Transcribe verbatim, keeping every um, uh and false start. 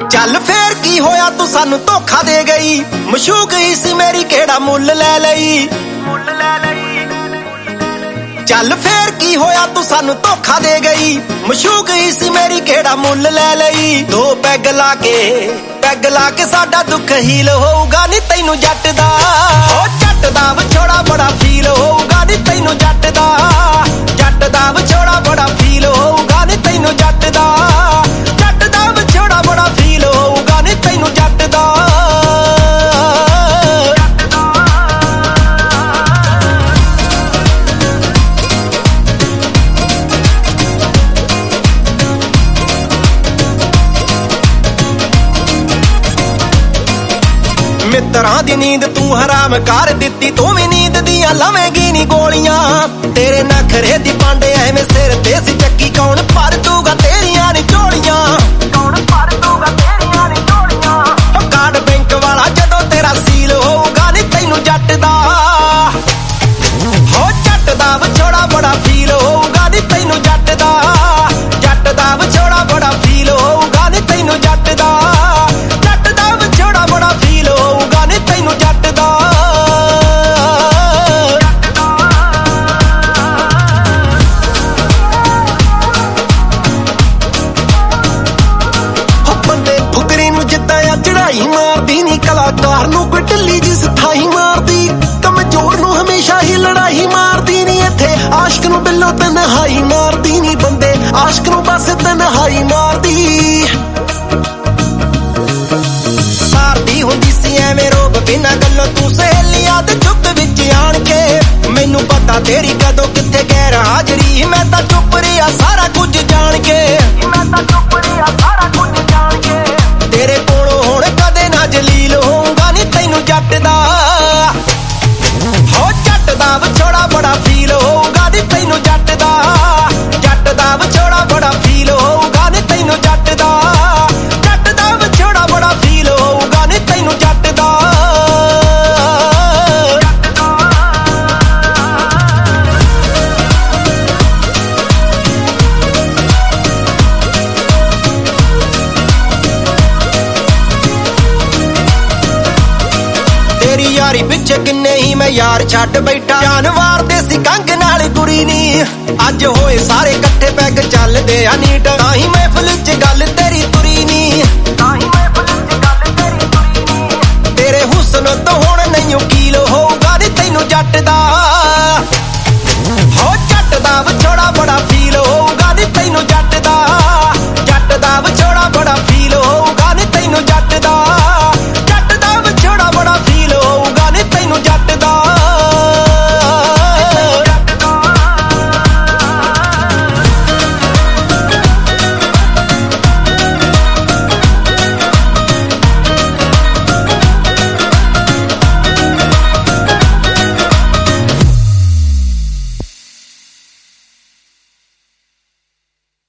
ਚੱਲ ਫੇਰ ਕੀ ਹੋਇਆ ਤੂੰ ਸਾਨੂੰ ਧੋਖਾ ਦੇ ਗਈ, ਮਸ਼ੂਕ ਹੀ ਸੀ ਮੇਰੀ ਕਿਹੜਾ ਮੁੱਲ ਲੈ ਲਈ। ਚੱਲ ਫੇਰ ਕੀ ਹੋਇਆ ਤੂੰ ਸਾਨੂੰ ਧੋਖਾ ਦੇ ਗਈ, ਮਸ਼ੂਕ ਹੀ ਸੀ ਮੇਰੀ ਕਿਹੜਾ ਮੁੱਲ ਲੈ ਲਈ। ਦੋ ਪੈਗ ਲਾ ਕੇ ਪੈਗ ਲਾ ਕੇ ਸਾਡਾ ਦੁੱਖ ਹੀਲ ਹੋਊਗਾ ਨੀ ਤੈਨੂੰ ਜੱਟ ਦਾ, ਓ ਜੱਟ ਦਾ ਵਿਛੋੜਾ ਬੜਾ ਫੀਲ ਹੋਊਗਾ ਨੀ ਤੈਨੂੰ ਜੱਟ ਦਾ, ਜੱਟ ਦਾ ਵਿਛੋੜਾ ਬੜਾ ਫੀਲ ਹੋਊਗਾ ਨੀ ਤੈਨੂੰ ਜੱਟ ਦਾ, ਜੱਟ ਦਾ ਵਿਛੋੜਾ ਬੜਾ ਫੀਲ ਹੋਊਗਾ ਨੀ ਤੈਨੂੰ ਜੱਟ ਦਾ। ਮਿੱਤਰਾਂ ਦੀ ਨੀਂਦ ਤੂੰ ਹਰਾਮ ਕਰ ਦਿੱਤੀ, ਤੂੰ ਵੀ ਨੀਂਦ ਦੀਆਂ ਲਵੇਂਗੀ ਨੀ ਗੋਲੀਆਂ। ਤੇਰੇ ਨਖਰੇ ਦੀ ਪਾਂਡੇ ਐਵੇਂ ਸਿਰ ਤੇ ਸੀ ਚੱਕੀ, ਕੌਣ ਭਰ ਦੂਗਾ ਤੇਰੀਆਂ ਨੀ ਝੋਲੀਆਂ, ਕੌਣ ਭਰ ਦੂਗਾ ਤੇਰੀਆਂ ਨੀ ਝੋਲੀਆਂ। ਓ ਕਾਰਡ ਬੈਂਕ ਵਾਲਾ ਜਦੋਂ ਤੇਰਾ ਸੀਲ ਹੋਊਗਾ ਨੀ ਤੈਨੂੰ ਜੱਟ ਦਾ, ਹੋ ਜੱਟ ਦਾ ਵਿਛੋੜਾ ਬੜਾ ਫੀਲ ਹੋਊਗਾ ਨੀ ਤੈਨੂੰ ਜੱਟ ਦਾ, ਜੱਟ ਦਾ ਵਿਛੋੜਾ ਬੜਾ ਫੀਲ ਹੋਊਗਾ ਨੀ ਤੈਨੂੰ ਜੱਟ ਦਾ, ਜੱਟ ਦਾ ਵਿਛੋੜਾ ਬੜਾ ਫੀਲ ਹੋਊਗਾ ਨੀ ਤੈਨੂੰ ਜੱਟ ਦਾ। ਬੰਦੇ ਫੁਕਰੀ ਨੂੰ ਜਿੱਦਾਂ ਆ ਚੜਾਈ ਮਾਰਦੀ ਨੀ, ਕਲਾਕਾਰ ਨੂੰ ਕੋਈ ਢਿੱਲੀ ਜੀ ਸਥਾਈ ਮਾਰਦੀ, ਕਮਜ਼ੋਰ ਨੂੰ ਹਮੇਸ਼ਾ ਹੀ ਲੜਾਈ ਮਾਰਦੀ ਨੀ। ਇੱਥੇ ਆਸ਼ਕ ਨੂੰ ਬਿੱਲੋ ਤਨਹਾਈ ਮਾਰਦੀ ਨੀ, ਬੰਦੇ ਆਸ਼ਕ ਨੂੰ ਬਸ ਤਨਹਾਈ ਮਾਰਦੀ। ਮਾਰਦੀ ਹੁੰਦੀ ਸੀ ਐਵੇਂ ਰੋਬ ਬਿਨਾਂ ਗੱਲੋਂ ਤੂੰ ਸਹੇਲੀਆਂ ਦੇ ਚੁੱਪ ਵਿੱਚ ਆਣ ਕੇ, ਮੈਨੂੰ ਪਤਾ ਤੇਰੀ ਕਦੋਂ ਕਿੱਥੇ ਗੈਰ ਹਾਜ਼ਰੀ, ਮੈਂ ਤਾਂ ਚੁੱਪ ਰਿਹਾ ਸਾਰਾ ਕੁਝ ਜਾਣ ਕੇ, ਮੈਂ ਤਾਂ ਚੁੱਪ ਰਿਹਾ ਸਾਰਾ ਕੁਝ ਜਾਣ ਕੇ। ਤੇਰੇ ਕੋਲੋਂ ਹੁਣ ਕਦੇ ਨਾ ਜਲੀਲ ਹੋਊਗਾ ਨੀ ਤੈਨੂੰ ਜੱਟ ਦਾ, ਹੋ ਜੱਟ ਦਾ ਵਿਛੋੜਾ ਬੜਾ ਫੀਲ ਹੋਊਗਾ ਨੀ ਤੈਨੂੰ ਜੱਟ ਦਾ, ਜੱਟ ਦਾ ਵਿਛੋੜਾ ਬੜਾ ਫੀਲ ਹੋਊਗਾ ਨੀ ਤੈਨੂੰ ਜੱਟ ਦਾ, ਜੱਟ ਦਾ ਵਿਛੋੜਾ ਬੜਾ ਫੀਲ ਹੋਊਗਾ ਨੀ ਤੈਨੂੰ ਜੱਟ ਦਾ। ਤੇਰੀ ਯਾਰੀ ਪਿੱਛੇ ਕਿੰਨੇ ਹੀ ਮੈਂ ਯਾਰ ਛੱਡ ਬੈਠਾ, ਜਾਨਵਾਰ ਦੇ ਸੀ ਕੰਗ ਨਾਲ ਗੁਰੀ ਨੀ, ਅੱਜ ਹੋਏ ਸਾਰੇ ਇਕੱਠੇ ਪੈਗ ਚੱਲਦੇ ਆ ਨੀਟ, ਤਾਂ ਹੀ ਮੈਂ